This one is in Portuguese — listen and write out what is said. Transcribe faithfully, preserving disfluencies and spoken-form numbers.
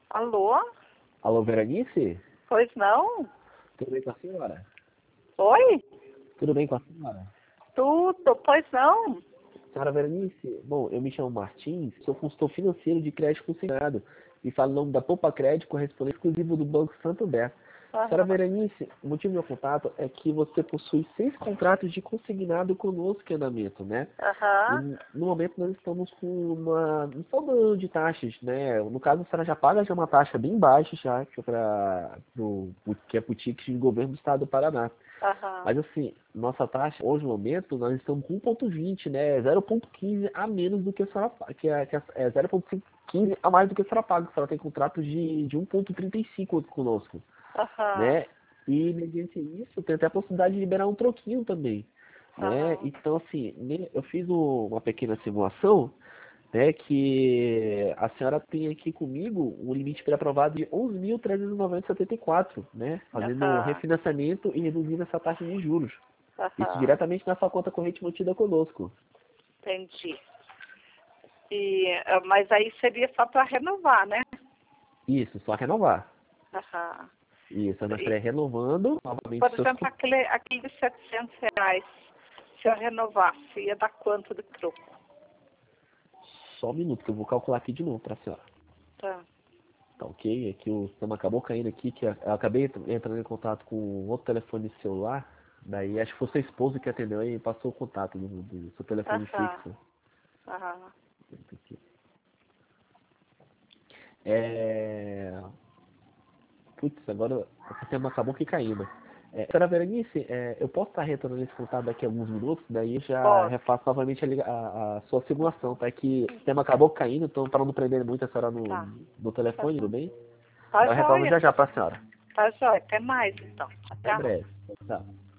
Alô? Alô, Veranice? Pois não? Tudo bem com a senhora? Oi? Tudo bem com a senhora? Tudo, pois não? Senhora Veranice, bom, eu me chamo Martins, sou consultor financeiro de crédito consignado e falo em nome da Poupa Crédito, correspondente exclusivo do Banco Santander. Senhora Aham. Veranice, o motivo do meu contato é que você possui seis contratos de consignado conosco em andamento, né? E Aham. no momento nós estamos com uma, um saldo de taxas, né? No caso, a senhora já paga já uma taxa bem baixa já, que é para o que é para o ticket de governo do estado do Paraná. Aham. Mas assim, nossa taxa, hoje no momento, nós estamos com um ponto vinte, né? zero ponto quinze a menos do que a senhora paga, que é, que é é zero ponto quinze a mais do que a senhora paga, a senhora tem contrato de, de um ponto trinta e cinco conosco, Aham. né? E mediante isso, tem até a possibilidade de liberar um troquinho também, né? Aham. Então assim, ne- eu fiz o- uma pequena simulação, né, que a senhora tem aqui comigo um limite pré-aprovado de onze mil trezentos e noventa vírgula setenta e quatro, né, fazendo Aham. refinanciamento e reduzindo essa taxa de juros. Isso Aham. diretamente na sua conta corrente mantida conosco. Entendi. E, ah, mas aí seria só para renovar, né? Isso, só renovar. Aham. Isso, nós E, estaremos renovando novamente por seus... exemplo, aquele, aquele de setecentos reais, se eu renovasse, ia dar quanto de troco? Só um minuto que eu vou calcular aqui de novo para a senhora. Tá. Tá ok? É que o sistema acabou caindo aqui, que eu acabei entrando em contato com outro telefone celular. Daí acho que foi seu esposo que atendeu e passou o contato do, do seu telefone Aham. fixo. Aham. É... Putz, agora o sistema acabou que caindo. É, senhora Veranice, é, eu posso estar retornando esse contato daqui a alguns minutos, daí eu já Pode. refaço novamente a, liga- a- a sua simulação, tá? Que o sistema acabou caindo, então para não prender muito a senhora no, Tá. no Tá, telefone, tudo bem? tá Eu retorno joia. já já para a senhora. Tá joia. Até mais, então. Até Tchau. breve. Tchau.